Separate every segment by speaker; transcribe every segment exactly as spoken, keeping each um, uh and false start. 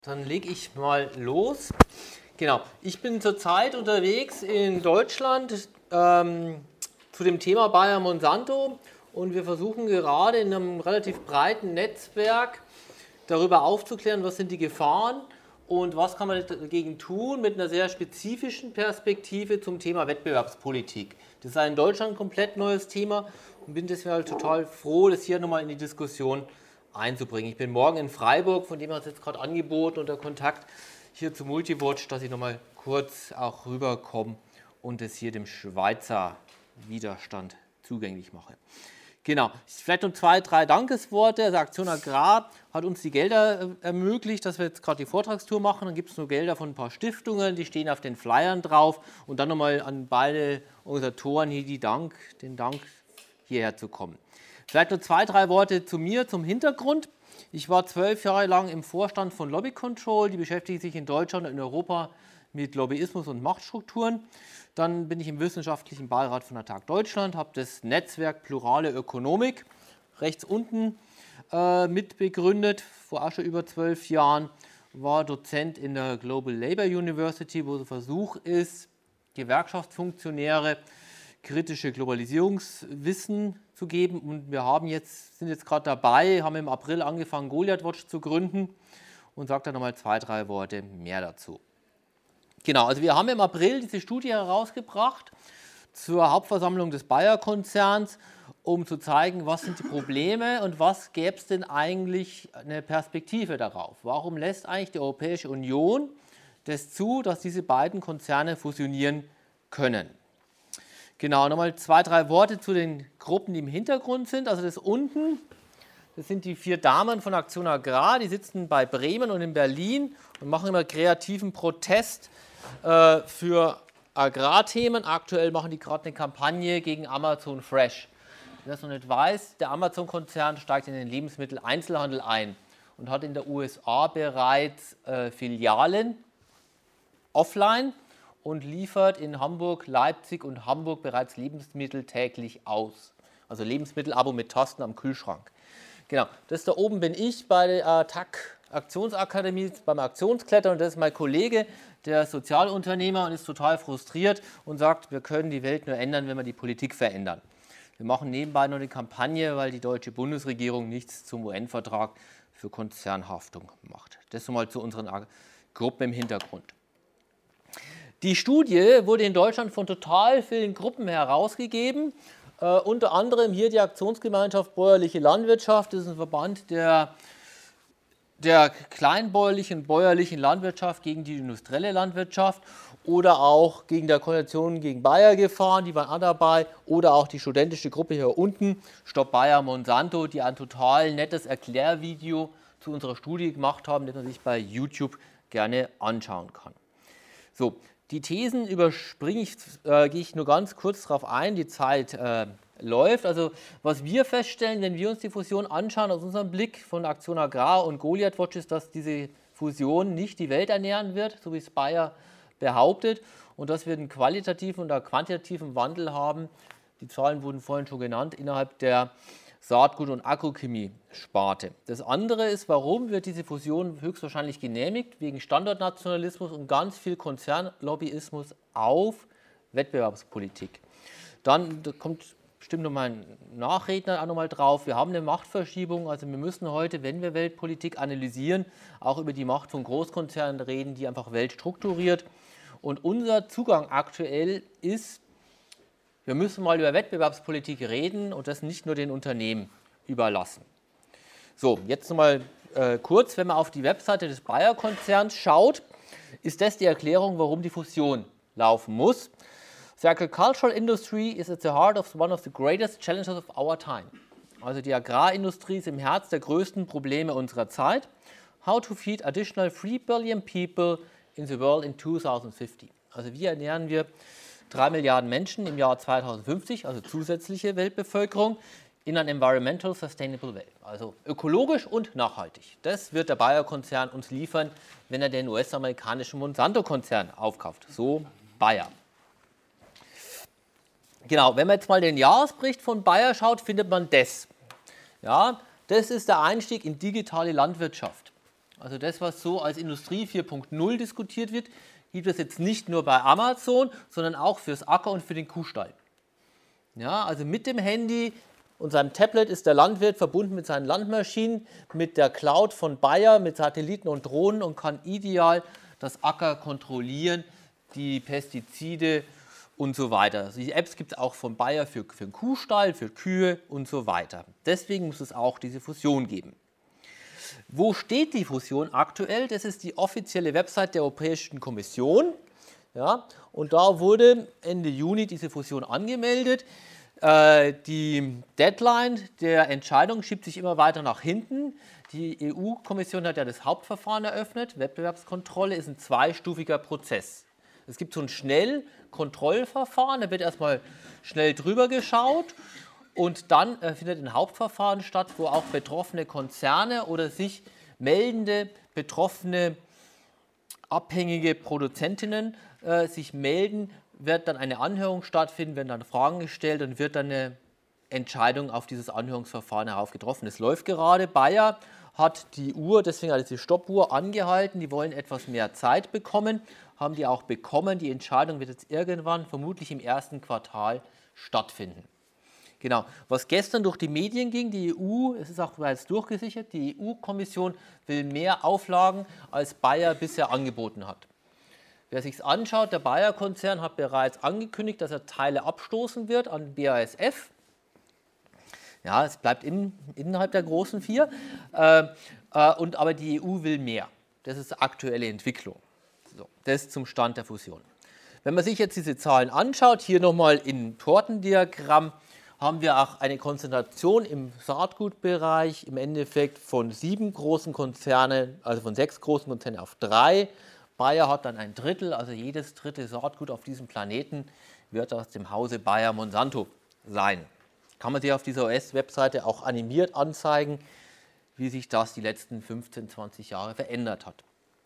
Speaker 1: Dann lege ich mal los. Genau, ich bin zurzeit unterwegs in Deutschland ähm, zu dem Thema Bayer Monsanto und wir versuchen gerade in einem relativ breiten Netzwerk darüber aufzuklären, was sind die Gefahren und was kann man dagegen tun mit einer sehr spezifischen Perspektive zum Thema Wettbewerbspolitik. Das ist ein in Deutschland komplett neues Thema und bin deswegen halt total froh, das hier nochmal in die Diskussion einzubringen. Ich bin morgen in Freiburg, von dem hat es jetzt gerade angeboten unter Kontakt hier zu Multiwatch, dass ich nochmal kurz auch rüberkomme und es hier dem Schweizer Widerstand zugänglich mache. Genau, vielleicht noch zwei, drei Dankesworte. Also Aktion Agrar hat uns die Gelder ermöglicht, dass wir jetzt gerade die Vortragstour machen. Dann gibt es nur Gelder von ein paar Stiftungen, die stehen auf den Flyern drauf. Und dann nochmal an beide Organisatoren hier die Dank, den Dank, hierher zu kommen. Vielleicht nur zwei, drei Worte zu mir, zum Hintergrund. Ich war zwölf Jahre lang im Vorstand von Lobby Control, die beschäftigt sich in Deutschland und in Europa mit Lobbyismus und Machtstrukturen. Dann bin ich im wissenschaftlichen Beirat von Attac Deutschland, habe das Netzwerk Plurale Ökonomik rechts unten äh, mitbegründet, vor auch schon über zwölf Jahren, war Dozent in der Global Labour University, wo der Versuch ist, Gewerkschaftsfunktionäre kritische Globalisierungswissen zu geben. Und wir haben jetzt, sind jetzt gerade dabei, haben im April angefangen, Goliath Watch zu gründen und sage da nochmal zwei, drei Worte mehr dazu. Genau, also wir haben im April diese Studie herausgebracht zur Hauptversammlung des Bayer-Konzerns, um zu zeigen, was sind die Probleme und was gäbe es denn eigentlich eine Perspektive darauf. Warum lässt eigentlich die Europäische Union das zu, dass diese beiden Konzerne fusionieren können? Genau, nochmal zwei, drei Worte zu den Gruppen, die im Hintergrund sind. Also das unten, das sind die vier Damen von Aktion Agrar, die sitzen bei Bremen und in Berlin und machen immer kreativen Protest äh, für Agrarthemen. Aktuell machen die gerade eine Kampagne gegen Amazon Fresh. Wer das noch nicht weiß, der Amazon-Konzern steigt in den Lebensmitteleinzelhandel ein und hat in der U S A bereits äh, Filialen offline und liefert in Hamburg, Leipzig und Hamburg bereits Lebensmittel täglich aus. Also Lebensmittelabo mit Tasten am Kühlschrank. Genau, das da oben bin ich bei der Attac Aktionsakademie beim Aktionsklettern und das ist mein Kollege, der ist Sozialunternehmer und ist total frustriert und sagt, wir können die Welt nur ändern, wenn wir die Politik verändern. Wir machen nebenbei noch eine Kampagne, weil die deutsche Bundesregierung nichts zum U N-Vertrag für Konzernhaftung macht. Das mal zu unseren Gruppen im Hintergrund. Die Studie wurde in Deutschland von total vielen Gruppen herausgegeben, äh, unter anderem hier die Aktionsgemeinschaft Bäuerliche Landwirtschaft, das ist ein Verband der, der kleinbäuerlichen und bäuerlichen Landwirtschaft gegen die industrielle Landwirtschaft oder auch gegen der Koalition gegen Bayer gefahren, die waren auch dabei, oder auch die studentische Gruppe hier unten, Stopp Bayer Monsanto, die ein total nettes Erklärvideo zu unserer Studie gemacht haben, das man sich bei YouTube gerne anschauen kann. So. Die Thesen überspringe ich, äh, gehe ich nur ganz kurz darauf ein, die Zeit äh, läuft. Also was wir feststellen, wenn wir uns die Fusion anschauen, aus unserem Blick von Aktion Agrar und Goliath Watch, ist, dass diese Fusion nicht die Welt ernähren wird, so wie es Bayer behauptet, und dass wir einen qualitativen oder quantitativen Wandel haben. Die Zahlen wurden vorhin schon genannt, innerhalb der Saatgut- und Agrochemie-Sparte. Das andere ist, warum wird diese Fusion höchstwahrscheinlich genehmigt? Wegen Standortnationalismus und ganz viel Konzernlobbyismus auf Wettbewerbspolitik. Dann da kommt bestimmt noch mal ein Nachredner auch noch mal drauf. Wir haben eine Machtverschiebung, also wir müssen heute, wenn wir Weltpolitik analysieren, auch über die Macht von Großkonzernen reden, die einfach Welt strukturiert. Und unser Zugang aktuell ist, wir müssen mal über Wettbewerbspolitik reden und das nicht nur den Unternehmen überlassen. So, jetzt nochmal äh, kurz, wenn man auf die Webseite des Bayer-Konzerns schaut, ist das die Erklärung, warum die Fusion laufen muss. The agricultural industry is at the heart of one of the greatest challenges of our time. Also die Agrarindustrie ist im Herz der größten Probleme unserer Zeit. How to feed additional three billion people in the world in twenty fifty. Also wie ernähren wir drei Milliarden Menschen im Jahr zweitausendfünfzig, also zusätzliche Weltbevölkerung, in einer environmental sustainable Welt, also ökologisch und nachhaltig. Das wird der Bayer-Konzern uns liefern, wenn er den U S-amerikanischen Monsanto-Konzern aufkauft. So Bayer. Genau, wenn man jetzt mal den Jahresbericht von Bayer schaut, findet man das. Ja, das ist der Einstieg in digitale Landwirtschaft. also das, was so als Industrie vier Punkt null diskutiert wird, gibt es jetzt nicht nur bei Amazon, sondern auch fürs Acker und für den Kuhstall. Ja, also mit dem Handy und seinem Tablet ist der Landwirt verbunden mit seinen Landmaschinen, mit der Cloud von Bayer, mit Satelliten und Drohnen und kann ideal das Acker kontrollieren, die Pestizide und so weiter. Also die Apps gibt es auch von Bayer für, für den Kuhstall, für Kühe und so weiter. Deswegen muss es auch diese Fusion geben. Wo steht die Fusion aktuell? Das ist die offizielle Website der Europäischen Kommission. Ja, und da wurde Ende Juni diese Fusion angemeldet. Äh, die Deadline der Entscheidung schiebt sich immer weiter nach hinten. Die E U-Kommission hat ja das Hauptverfahren eröffnet. Wettbewerbskontrolle ist ein zweistufiger Prozess. Es gibt so ein Schnellkontrollverfahren, da wird erstmal schnell drüber geschaut. Und dann äh, findet ein Hauptverfahren statt, wo auch betroffene Konzerne oder sich meldende, betroffene, abhängige Produzentinnen äh, sich melden, wird dann eine Anhörung stattfinden, werden dann Fragen gestellt und wird dann eine Entscheidung auf dieses Anhörungsverfahren herauf getroffen. Es läuft gerade. Bayer hat die Uhr, deswegen hat diese Stoppuhr angehalten, die wollen etwas mehr Zeit bekommen, haben die auch bekommen. Die Entscheidung wird jetzt irgendwann, vermutlich im ersten Quartal, stattfinden. Genau, was gestern durch die Medien ging, die E U, es ist auch bereits durchgesichert, die E U-Kommission will mehr Auflagen, als Bayer bisher angeboten hat. Wer sich es anschaut, der Bayer-Konzern hat bereits angekündigt, dass er Teile abstoßen wird an B A S F. Ja, es bleibt in, innerhalb der großen vier, äh, äh, und, aber die E U will mehr. Das ist die aktuelle Entwicklung. So, das zum Stand der Fusion. Wenn man sich jetzt diese Zahlen anschaut, hier nochmal im Tortendiagramm, haben wir auch eine Konzentration im Saatgutbereich im Endeffekt von sieben großen Konzernen, also von sechs großen Konzernen auf drei. Bayer hat dann ein Drittel, also jedes dritte Saatgut auf diesem Planeten wird aus dem Hause Bayer Monsanto sein. Kann man sich auf dieser U S-Webseite auch animiert anzeigen, wie sich das die letzten fünfzehn, zwanzig Jahre verändert hat.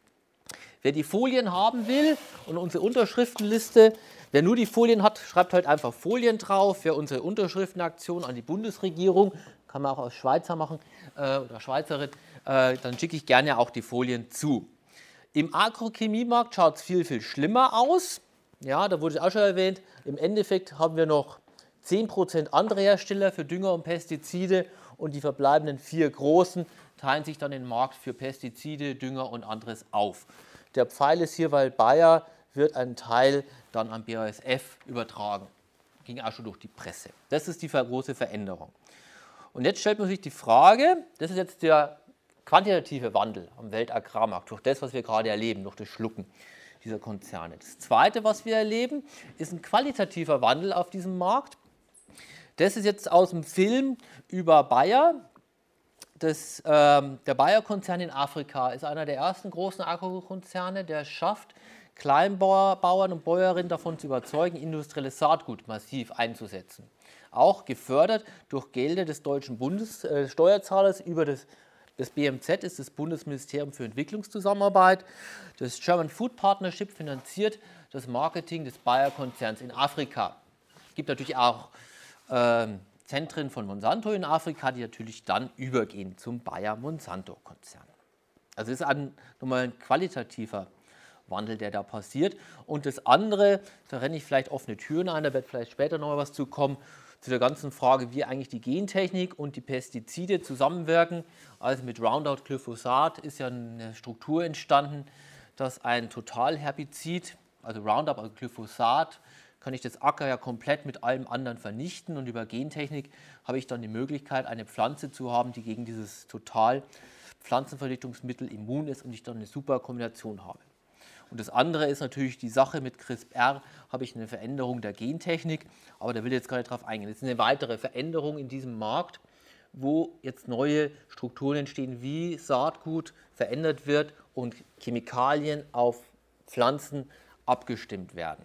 Speaker 1: Wer die Folien haben will und unsere Unterschriftenliste, wer nur die Folien hat, schreibt halt einfach Folien drauf. Wer unsere Unterschriftenaktion an die Bundesregierung, kann man auch als Schweizer machen äh, oder Schweizerin, äh, dann schicke ich gerne auch die Folien zu. Im Agrochemiemarkt schaut es viel, viel schlimmer aus. Ja, da wurde es auch schon erwähnt. Im Endeffekt haben wir noch zehn Prozent andere Hersteller für Dünger und Pestizide und die verbleibenden vier großen teilen sich dann den Markt für Pestizide, Dünger und anderes auf. Der Pfeil ist hier, weil Bayer wird einen Teil dann an B A S F übertragen. Ging auch schon durch die Presse. Das ist die große Veränderung. Und jetzt stellt man sich die Frage, das ist jetzt der quantitative Wandel am Weltagrarmarkt, durch das, was wir gerade erleben, durch das Schlucken dieser Konzerne. Das Zweite, was wir erleben, ist ein qualitativer Wandel auf diesem Markt. Das ist jetzt aus dem Film über Bayer. Das, ähm, der Bayer-Konzern in Afrika ist einer der ersten großen Agrokonzerne, der es schafft, Kleinbauern und Bäuerinnen davon zu überzeugen, industrielles Saatgut massiv einzusetzen. Auch gefördert durch Gelder des deutschen Bundes, äh, Steuerzahlers über das, das B M Z, ist das Bundesministerium für Entwicklungszusammenarbeit. Das German Food Partnership finanziert das Marketing des Bayer-Konzerns in Afrika. Es gibt natürlich auch ähm, Zentren von Monsanto in Afrika, die natürlich dann übergehen zum Bayer-Monsanto-Konzern. Also es ist ein, nochmal ein qualitativer Wandel, der da passiert. Und das andere, da renne ich vielleicht offene Türen ein, da wird vielleicht später noch mal was zu kommen, zu der ganzen Frage, wie eigentlich die Gentechnik und die Pestizide zusammenwirken. Also mit Roundup Glyphosat ist ja eine Struktur entstanden, dass ein Totalherbizid, also Roundup, also Glyphosat, kann ich das Acker ja komplett mit allem anderen vernichten und über Gentechnik habe ich dann die Möglichkeit, eine Pflanze zu haben, die gegen dieses total Pflanzenvernichtungsmittel immun ist und ich dann eine super Kombination habe. Und das andere ist natürlich die Sache mit CRISPR, habe ich eine Veränderung der Gentechnik, aber da will ich jetzt gar nicht drauf eingehen. Das ist eine weitere Veränderung in diesem Markt, wo jetzt neue Strukturen entstehen, wie Saatgut verändert wird und Chemikalien auf Pflanzen abgestimmt werden.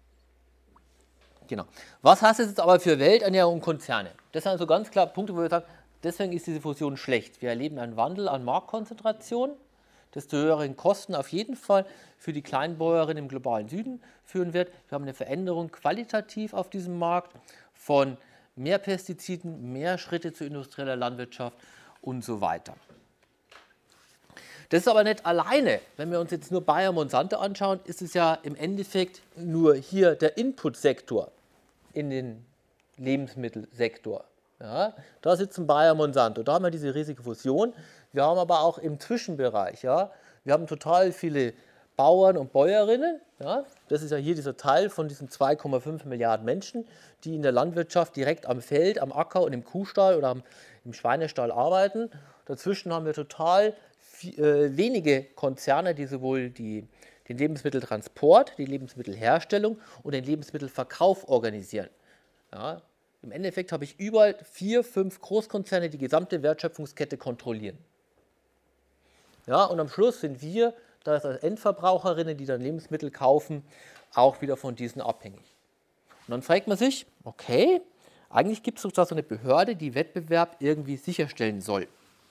Speaker 1: Genau. Was heißt das jetzt aber für Welternährung und Konzerne? Das sind also ganz klar Punkte, wo wir sagen, deswegen ist diese Fusion schlecht. Wir erleben einen Wandel an Marktkonzentration, desto höheren Kosten auf jeden Fall für die Kleinbäuerin im globalen Süden führen wird. Wir haben eine Veränderung qualitativ auf diesem Markt von mehr Pestiziden, mehr Schritte zu industrieller Landwirtschaft und so weiter. Das ist aber nicht alleine. Wenn wir uns jetzt nur Bayer Monsanto anschauen, ist es ja im Endeffekt nur hier der Inputsektor in den Lebensmittelsektor. Ja, da sitzen Bayer Monsanto, da haben wir diese riesige Fusion. Wir haben aber auch im Zwischenbereich, ja, wir haben total viele Bauern und Bäuerinnen. Ja, das ist ja hier dieser Teil von diesen zwei Komma fünf Milliarden Menschen, die in der Landwirtschaft direkt am Feld, am Acker und im Kuhstall oder am, im Schweinestall arbeiten. Dazwischen haben wir total viel, äh, wenige Konzerne, die sowohl die, den Lebensmitteltransport, die Lebensmittelherstellung und den Lebensmittelverkauf organisieren. Ja, im Endeffekt habe ich überall vier, fünf Großkonzerne, die gesamte Wertschöpfungskette kontrollieren. Ja, und am Schluss sind wir, das als Endverbraucherinnen, die dann Lebensmittel kaufen, auch wieder von diesen abhängig. Und dann fragt man sich, okay, eigentlich gibt es doch da so eine Behörde, die Wettbewerb irgendwie sicherstellen soll.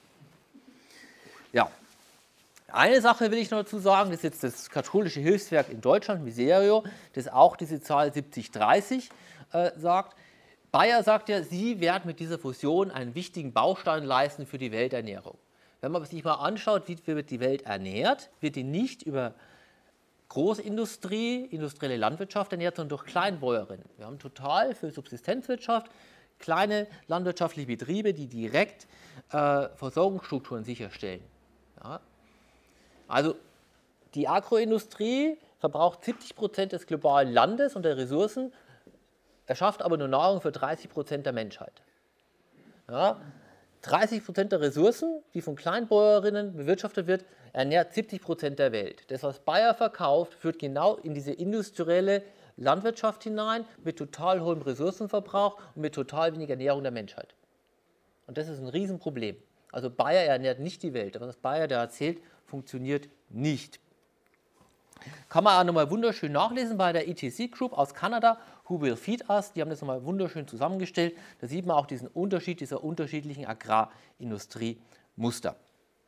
Speaker 1: Ja, eine Sache will ich noch dazu sagen, das ist jetzt das katholische Hilfswerk in Deutschland, Miserio, das auch diese Zahl siebzig dreißig äh, sagt. Bayer sagt ja, sie werden mit dieser Fusion einen wichtigen Baustein leisten für die Welternährung. Wenn man sich mal anschaut, wie wird die Welt ernährt, wird die nicht über Großindustrie, industrielle Landwirtschaft ernährt, sondern durch Kleinbäuerinnen. Wir haben total für Subsistenzwirtschaft kleine landwirtschaftliche Betriebe, die direkt äh, Versorgungsstrukturen sicherstellen. Ja. Also die Agroindustrie verbraucht siebzig Prozent des globalen Landes und der Ressourcen, erschafft aber nur Nahrung für dreißig Prozent der Menschheit. Ja, dreißig Prozent der Ressourcen, die von Kleinbäuerinnen bewirtschaftet wird, ernährt siebzig Prozent der Welt. Das, was Bayer verkauft, führt genau in diese industrielle Landwirtschaft hinein, mit total hohem Ressourcenverbrauch und mit total wenig Ernährung der Menschheit. Und das ist ein Riesenproblem. Also Bayer ernährt nicht die Welt. Was Bayer da erzählt, funktioniert nicht. Kann man auch nochmal wunderschön nachlesen bei der E T C Group aus Kanada, Who Will Feed Us, die haben das nochmal wunderschön zusammengestellt. Da sieht man auch diesen Unterschied dieser unterschiedlichen Agrarindustriemuster.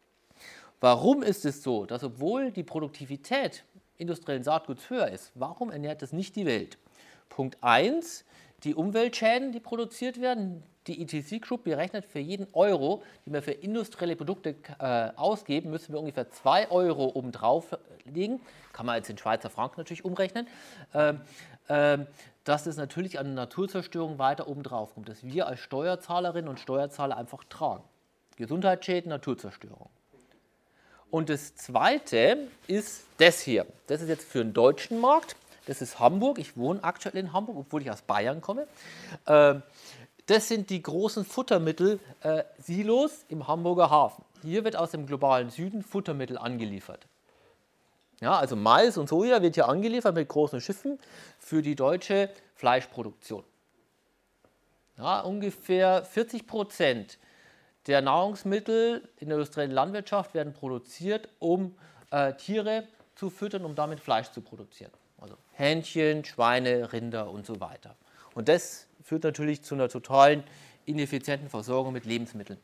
Speaker 1: Warum ist es so, dass obwohl die Produktivität industriellen Saatguts höher ist, warum ernährt das nicht die Welt? Punkt eins, die Umweltschäden, die produziert werden. Die E T C Group berechnet, für jeden Euro, den wir für industrielle Produkte äh, ausgeben, müssen wir ungefähr zwei Euro obendrauf legen. Kann man jetzt in Schweizer Franken natürlich umrechnen. Ähm, ähm, dass es natürlich an Naturzerstörung weiter obendrauf kommt, dass wir als Steuerzahlerinnen und Steuerzahler einfach tragen. Gesundheitsschäden, Naturzerstörung. Und das Zweite ist das hier. Das ist jetzt für den deutschen Markt. Das ist Hamburg. Ich wohne aktuell in Hamburg, obwohl ich aus Bayern komme. Ähm, Das sind die großen Futtermittel-Silos äh, im Hamburger Hafen. Hier wird aus dem globalen Süden Futtermittel angeliefert. Ja, also Mais und Soja wird hier angeliefert mit großen Schiffen für die deutsche Fleischproduktion. Ja, ungefähr vierzig Prozent der Nahrungsmittel in der industriellen Landwirtschaft werden produziert, um äh, Tiere zu füttern, um damit Fleisch zu produzieren. Also Hähnchen, Schweine, Rinder und so weiter. Und das führt natürlich zu einer totalen ineffizienten Versorgung mit Lebensmitteln.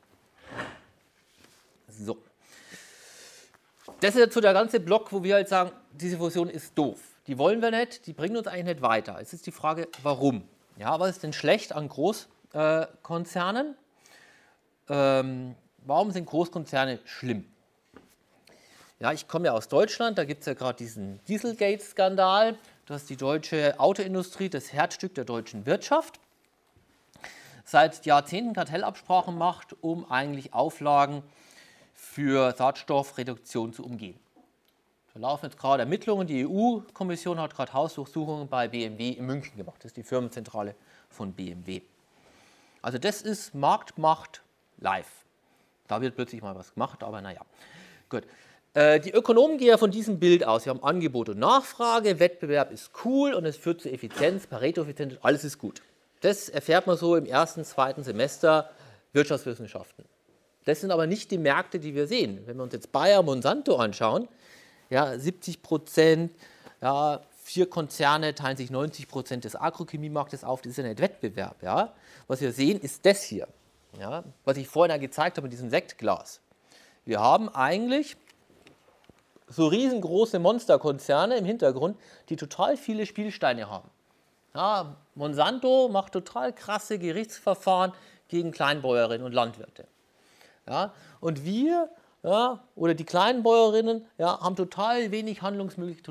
Speaker 1: So. Das ist jetzt so der ganze Block, wo wir halt sagen, diese Fusion ist doof. Die wollen wir nicht, die bringen uns eigentlich nicht weiter. Jetzt ist die Frage, warum? Ja, was ist denn schlecht an Großkonzernen? Ähm, warum sind Großkonzerne schlimm? Ja, ich komme ja aus Deutschland, da gibt es ja gerade diesen Dieselgate-Skandal. Das ist die deutsche Autoindustrie, das Herzstück der deutschen Wirtschaft. Seit Jahrzehnten Kartellabsprachen macht, um eigentlich Auflagen für Schadstoffreduktion zu umgehen. Da laufen jetzt gerade Ermittlungen. Die E U-Kommission hat gerade Hausdurchsuchungen bei B M W in München gemacht. Das ist die Firmenzentrale von B M W. Also das ist Marktmacht live. Da wird plötzlich mal was gemacht, aber naja. Gut. Die Ökonomen gehen ja von diesem Bild aus. Sie haben Angebot und Nachfrage, Wettbewerb ist cool und es führt zu Effizienz, Pareto-Effizienz, alles ist gut. Das erfährt man so im ersten, zweiten Semester Wirtschaftswissenschaften. Das sind aber nicht die Märkte, die wir sehen. Wenn wir uns jetzt Bayer, Monsanto anschauen, ja, siebzig Prozent, ja, vier Konzerne teilen sich neunzig Prozent des Agrochemiemarktes auf, das ist ja nicht Wettbewerb. Ja. Was wir sehen, ist das hier, ja, was ich vorhin ja gezeigt habe mit diesem Sektglas. Wir haben eigentlich so riesengroße Monsterkonzerne im Hintergrund, die total viele Spielsteine haben. Ja, Monsanto macht total krasse Gerichtsverfahren gegen Kleinbäuerinnen und Landwirte. Ja, und wir ja, oder die kleinen Bäuerinnen, ja, haben total wenig Handlungsmöglichkeiten.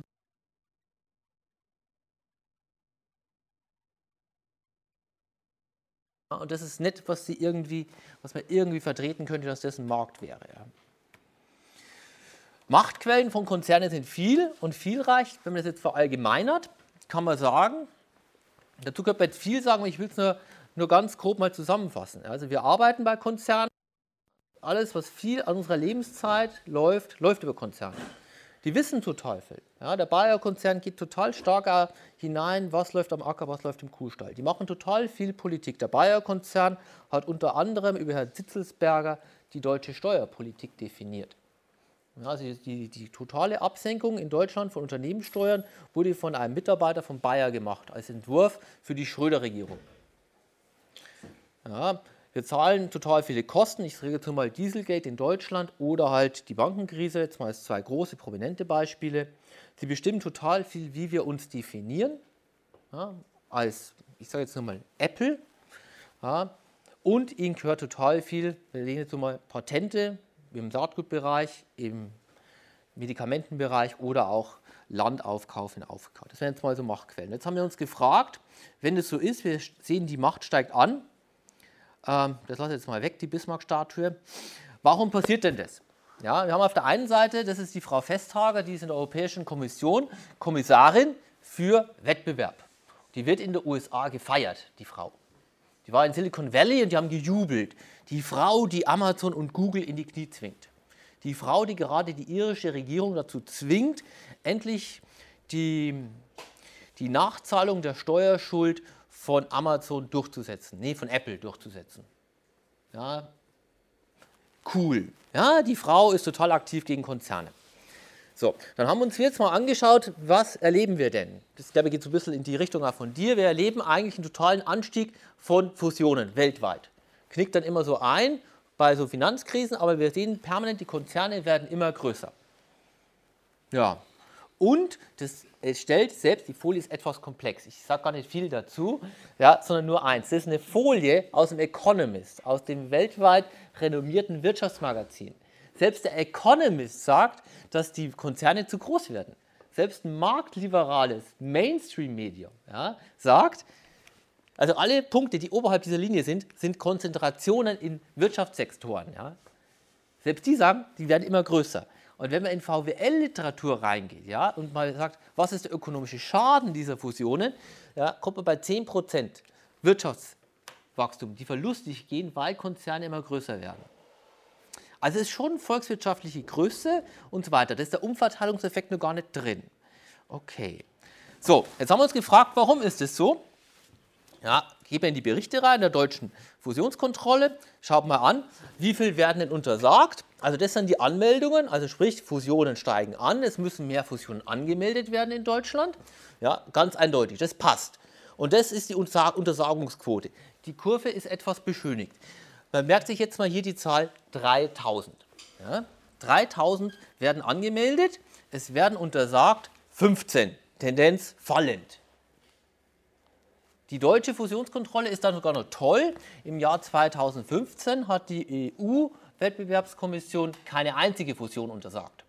Speaker 1: Ja, und das ist nicht, was, sie irgendwie, was man irgendwie vertreten könnte, dass das ein Markt wäre. Ja. Machtquellen von Konzernen sind viel und vielreich. Wenn man das jetzt verallgemeinert, kann man sagen, dazu könnte man jetzt viel sagen, aber ich will es nur, nur ganz grob mal zusammenfassen. Also wir arbeiten bei Konzernen. Alles, was viel an unserer Lebenszeit läuft, läuft über Konzerne. Die wissen total viel. Ja, der Bayer-Konzern geht total stark hinein, was läuft am Acker, was läuft im Kuhstall. Die machen total viel Politik. Der Bayer-Konzern hat unter anderem über Herrn Zitzelsberger die deutsche Steuerpolitik definiert. Ja, also die, die totale Absenkung in Deutschland von Unternehmenssteuern wurde von einem Mitarbeiter von Bayer gemacht, als Entwurf für die Schröder-Regierung. Ja, wir zahlen total viele Kosten. Ich rede jetzt mal Dieselgate in Deutschland oder halt die Bankenkrise, jetzt mal als zwei große, prominente Beispiele. Sie bestimmen total viel, wie wir uns definieren. Ja, als, ich sage jetzt nochmal Apple. Ja, und ihnen gehört total viel, wir legen jetzt mal Patente im Saatgutbereich, im Medikamentenbereich oder auch Landaufkauf in Aufkauf. Das wären jetzt mal so Machtquellen. Jetzt haben wir uns gefragt, wenn das so ist, wir sehen, die Macht steigt an. Das lasse ich jetzt mal weg, die Bismarck-Statue. Warum passiert denn das? Ja, wir haben auf der einen Seite, das ist die Frau Vestager, die ist in der Europäischen Kommission Kommissarin für Wettbewerb. Die wird in den U S A gefeiert, die Frau. Die war in Silicon Valley und die haben gejubelt. Die Frau, die Amazon und Google in die Knie zwingt. Die Frau, die gerade die irische Regierung dazu zwingt, endlich die, die Nachzahlung der Steuerschuld von Amazon durchzusetzen, nee, von Apple durchzusetzen. Ja, cool. Ja, die Frau ist total aktiv gegen Konzerne. So, dann haben wir uns jetzt mal angeschaut, was erleben wir denn? Das, glaube ich, geht so ein bisschen in die Richtung auch von dir. Wir erleben eigentlich einen totalen Anstieg von Fusionen weltweit. Knickt dann immer so ein bei so Finanzkrisen, aber wir sehen permanent, die Konzerne werden immer größer. Ja, und das es stellt selbst, die Folie ist etwas komplex, ich sage gar nicht viel dazu, ja, sondern nur eins. Das ist eine Folie aus dem Economist, aus dem weltweit renommierten Wirtschaftsmagazin. Selbst der Economist sagt, dass die Konzerne zu groß werden. Selbst ein marktliberales Mainstream-Medium, ja, sagt, also alle Punkte, die oberhalb dieser Linie sind, sind Konzentrationen in Wirtschaftssektoren. Ja. Selbst die sagen, die werden immer größer. Und wenn man in V W L-Literatur reingeht, ja, und mal sagt, was ist der ökonomische Schaden dieser Fusionen, ja, kommt man bei zehn Prozent Wirtschaftswachstum, die verlustig gehen, weil Konzerne immer größer werden. Also es ist schon volkswirtschaftliche Größe und so weiter. Da ist der Umverteilungseffekt noch gar nicht drin. Okay. So, jetzt haben wir uns gefragt, warum ist das so? Ja, gehen wir in die Berichte rein, der deutschen Fusionskontrolle. Schaut mal an, wie viel werden denn untersagt? Also das sind die Anmeldungen, also sprich, Fusionen steigen an, es müssen mehr Fusionen angemeldet werden in Deutschland. Ja, ganz eindeutig, das passt. Und das ist die Untersagungsquote. Die Kurve ist etwas beschönigt. Man merkt sich jetzt mal hier die Zahl dreitausend. Ja, dreitausend werden angemeldet, es werden untersagt fünfzehn, Tendenz fallend. Die deutsche Fusionskontrolle ist dann sogar noch toll. Im Jahr zweitausendfünfzehn hat die E U-Wettbewerbskommission keine einzige Fusion untersagt.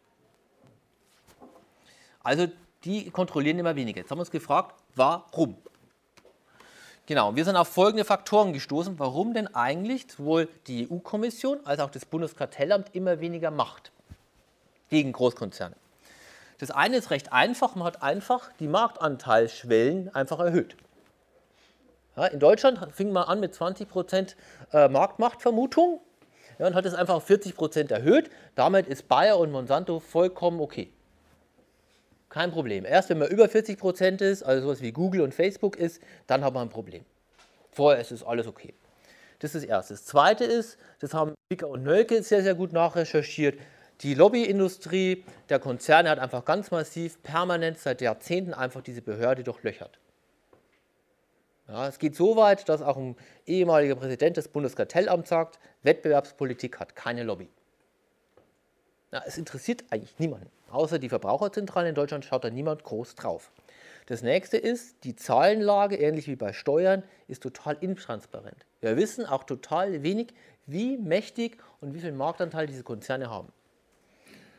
Speaker 1: Also die kontrollieren immer weniger. Jetzt haben wir uns gefragt, warum? Genau, wir sind auf folgende Faktoren gestoßen, warum denn eigentlich sowohl die E U-Kommission als auch das Bundeskartellamt immer weniger macht gegen Großkonzerne. Das eine ist recht einfach, man hat einfach die Marktanteilsschwellen einfach erhöht. Ja, in Deutschland fing man an mit zwanzig Prozent äh, Marktmachtvermutung, ja, und hat es einfach auf vierzig Prozent erhöht. Damit ist Bayer und Monsanto vollkommen okay. Kein Problem. Erst wenn man über vierzig Prozent ist, also sowas wie Google und Facebook ist, dann hat man ein Problem. Vorher ist es alles okay. Das ist das Erste. Das Zweite ist, das haben Bicker und Nölke sehr, sehr gut nachrecherchiert, die Lobbyindustrie der Konzerne hat einfach ganz massiv, permanent seit Jahrzehnten einfach diese Behörde durchlöchert. Ja, es geht so weit, dass auch ein ehemaliger Präsident des Bundeskartellamts sagt, Wettbewerbspolitik hat keine Lobby. Ja, es interessiert eigentlich niemanden. Außer die Verbraucherzentrale in Deutschland schaut da niemand groß drauf. Das nächste ist, die Zahlenlage, ähnlich wie bei Steuern, ist total intransparent. Wir wissen auch total wenig, wie mächtig und wie viel Marktanteil diese Konzerne haben.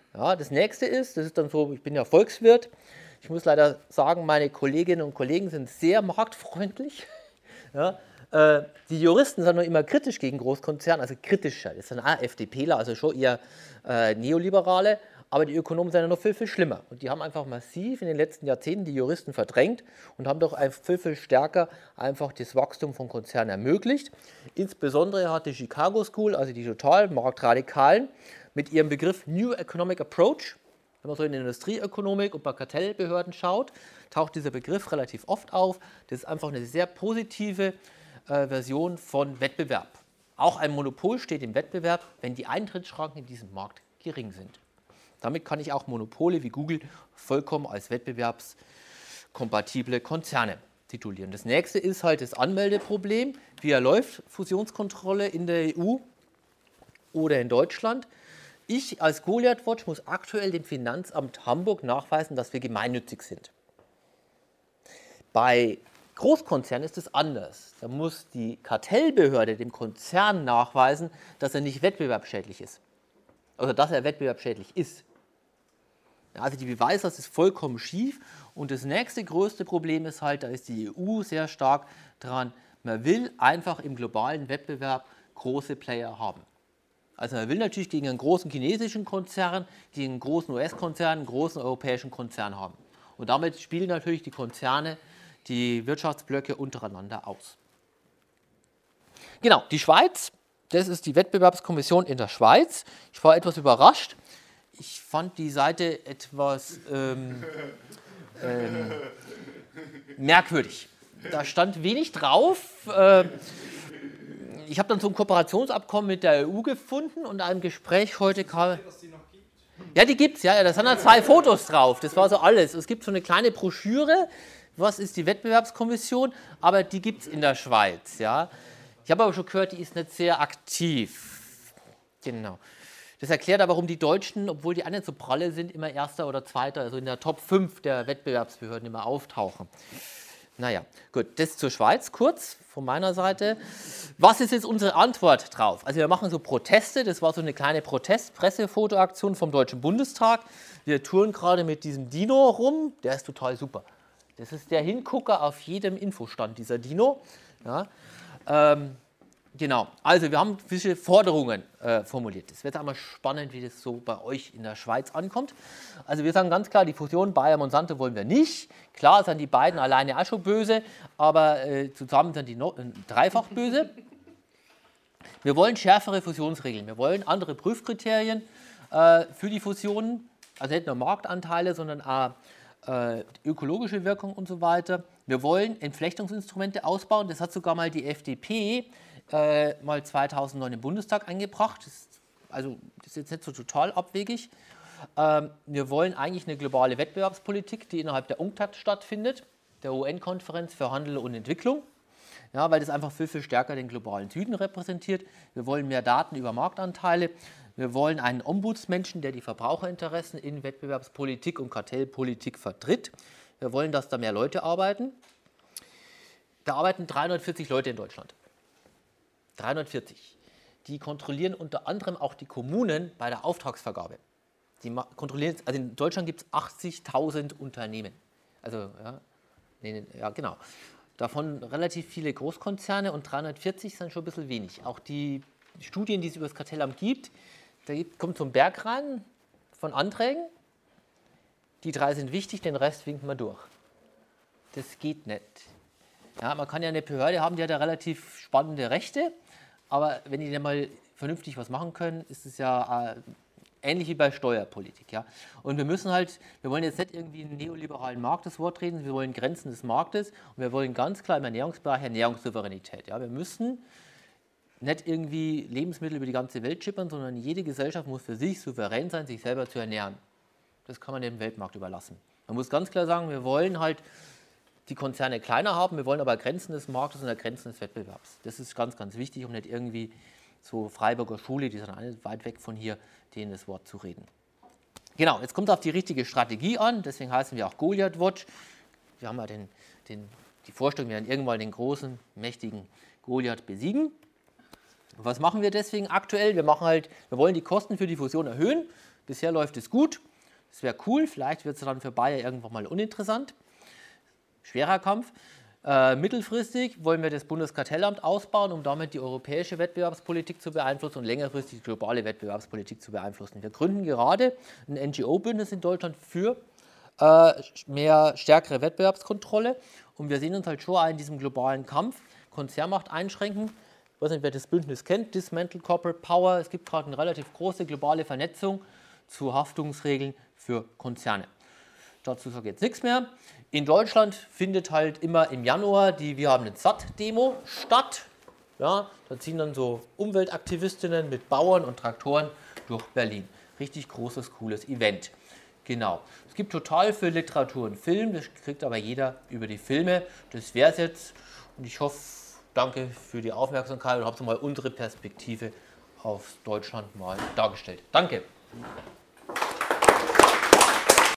Speaker 1: Ja, das nächste ist, das ist dann so, ich bin ja Volkswirt, ich muss leider sagen, meine Kolleginnen und Kollegen sind sehr marktfreundlich. Ja, äh, die Juristen sind noch immer kritisch gegen Großkonzerne, also kritischer, das sind auch FDPler, also schon eher äh, Neoliberale, aber die Ökonomen sind ja noch viel, viel schlimmer. Und die haben einfach massiv in den letzten Jahrzehnten die Juristen verdrängt und haben doch viel, viel stärker einfach das Wachstum von Konzernen ermöglicht. Insbesondere hat die Chicago School, also die total Marktradikalen, mit ihrem Begriff New Economic Approach, wenn man so in der Industrieökonomik und bei Kartellbehörden schaut, taucht dieser Begriff relativ oft auf. Das ist einfach eine sehr positive äh, Version von Wettbewerb. Auch ein Monopol steht im Wettbewerb, wenn die Eintrittsschranken in diesem Markt gering sind. Damit kann ich auch Monopole wie Google vollkommen als wettbewerbskompatible Konzerne titulieren. Das nächste ist halt das Anmeldeproblem. Wie läuft Fusionskontrolle in der E U oder in Deutschland? Ich als Goliath Watch muss aktuell dem Finanzamt Hamburg nachweisen, dass wir gemeinnützig sind. Bei Großkonzernen ist es anders. Da muss die Kartellbehörde dem Konzern nachweisen, dass er nicht wettbewerbsschädlich ist. Also dass er wettbewerbsschädlich ist. Also die Beweislast ist vollkommen schief. Und das nächste größte Problem ist halt, da ist die E U sehr stark dran, man will einfach im globalen Wettbewerb große Player haben. Also man will natürlich gegen einen großen chinesischen Konzern, gegen einen großen U S-Konzern, einen großen europäischen Konzern haben. Und damit spielen natürlich die Konzerne die Wirtschaftsblöcke untereinander aus. Genau, die Schweiz, das ist die Wettbewerbskommission in der Schweiz. Ich war etwas überrascht. Ich fand die Seite etwas ähm, ähm, merkwürdig. Da stand wenig drauf. Äh, Ich habe dann so ein Kooperationsabkommen mit der E U gefunden und einem Gespräch heute kam. Ja, die gibt es, ja, da sind dann zwei Fotos drauf. Das war so alles. Es gibt so eine kleine Broschüre, was ist die Wettbewerbskommission, aber die gibt es in der Schweiz. Ja. Ich habe aber schon gehört, die ist nicht sehr aktiv. Genau. Das erklärt aber, warum die Deutschen, obwohl die auch nicht so pralle sind, immer Erster oder Zweiter, also in der Top fünf der Wettbewerbsbehörden immer auftauchen. Naja, gut, das zur Schweiz kurz von meiner Seite. Was ist jetzt unsere Antwort drauf? Also wir machen so Proteste, das war so eine kleine Protest-Pressefotoaktion vom Deutschen Bundestag. Wir touren gerade mit diesem Dino rum, der ist total super. Das ist der Hingucker auf jedem Infostand, dieser Dino. Ja, ähm, genau, also wir haben viele Forderungen äh, formuliert. Es wird einmal spannend, wie das so bei euch in der Schweiz ankommt. Also wir sagen ganz klar, die Fusion Bayer-Monsanto wollen wir nicht. Klar sind die beiden alleine auch schon böse, aber äh, zusammen sind die no äh, dreifach böse. Wir wollen schärfere Fusionsregeln. Wir wollen andere Prüfkriterien äh, für die Fusionen, also nicht nur Marktanteile, sondern auch äh, ökologische Wirkung und so weiter. Wir wollen Entflechtungsinstrumente ausbauen. Das hat sogar mal die F D P äh, mal zweitausendneun im Bundestag eingebracht. Das, also das ist jetzt nicht so total abwegig. Ähm, wir wollen eigentlich eine globale Wettbewerbspolitik, die innerhalb der UNCTAD stattfindet, der U N-Konferenz für Handel und Entwicklung, ja, weil das einfach viel, viel stärker den globalen Süden repräsentiert. Wir wollen mehr Daten über Marktanteile. Wir wollen einen Ombudsmenschen, der die Verbraucherinteressen in Wettbewerbspolitik und Kartellpolitik vertritt. Wir wollen, dass da mehr Leute arbeiten. Da arbeiten dreihundertvierzig Leute in Deutschland. dreihundertvierzig. Die kontrollieren unter anderem auch die Kommunen bei der Auftragsvergabe. Die kontrollieren, also in Deutschland gibt es achtzigtausend Unternehmen. Also, ja, nee, ja, genau. Davon relativ viele Großkonzerne und dreihundertvierzig sind schon ein bisschen wenig. Auch die Studien, die es über das Kartellamt gibt, da gibt, kommt so ein Berg rein von Anträgen. Die drei sind wichtig, den Rest winken wir durch. Das geht nicht. Ja, man kann ja eine Behörde haben, die hat ja relativ spannende Rechte, aber wenn die dann mal vernünftig was machen können, ist es ja äh, ähnlich wie bei Steuerpolitik. Ja? Und wir müssen halt, wir wollen jetzt nicht irgendwie einen neoliberalen Markt das Wort reden, wir wollen Grenzen des Marktes und wir wollen ganz klar im Ernährungsbereich Ernährungssouveränität. Ja? Wir müssen nicht irgendwie Lebensmittel über die ganze Welt schippern, sondern jede Gesellschaft muss für sich souverän sein, sich selber zu ernähren. Das kann man dem Weltmarkt überlassen. Man muss ganz klar sagen, wir wollen halt die Konzerne kleiner haben, wir wollen aber Grenzen des Marktes und Grenzen des Wettbewerbs. Das ist ganz, ganz wichtig, um nicht irgendwie so Freiburger Schule, die sind alle weit weg von hier, denen das Wort zu reden. Genau, jetzt kommt es auf die richtige Strategie an, deswegen heißen wir auch Goliath Watch. Wir haben ja den, den, die Vorstellung, wir werden irgendwann den großen, mächtigen Goliath besiegen. Und was machen wir deswegen aktuell? Wir machen halt, wir wollen die Kosten für die Fusion erhöhen. Bisher läuft es gut. Das wäre cool. Vielleicht wird es dann für Bayer irgendwann mal uninteressant. Schwerer Kampf. Äh, mittelfristig wollen wir das Bundeskartellamt ausbauen, um damit die europäische Wettbewerbspolitik zu beeinflussen und längerfristig die globale Wettbewerbspolitik zu beeinflussen. Wir gründen gerade ein N G O-Bündnis in Deutschland für äh, mehr stärkere Wettbewerbskontrolle und wir sehen uns halt schon in diesem globalen Kampf, Konzernmacht einschränken. Ich weiß nicht, wer das Bündnis kennt, Dismantle Corporate Power. Es gibt gerade eine relativ große globale Vernetzung zu Haftungsregeln für Konzerne. Dazu sage ich jetzt nichts mehr. In Deutschland findet halt immer im Januar die Wir haben eine Satt-Demo statt. Ja, da ziehen dann so Umweltaktivistinnen mit Bauern und Traktoren durch Berlin. Richtig großes, cooles Event. Genau. Es gibt total viel Literatur und Film, das kriegt aber jeder über die Filme. Das wäre es jetzt und ich hoffe, danke für die Aufmerksamkeit und habe so mal unsere Perspektive auf Deutschland mal dargestellt. Danke.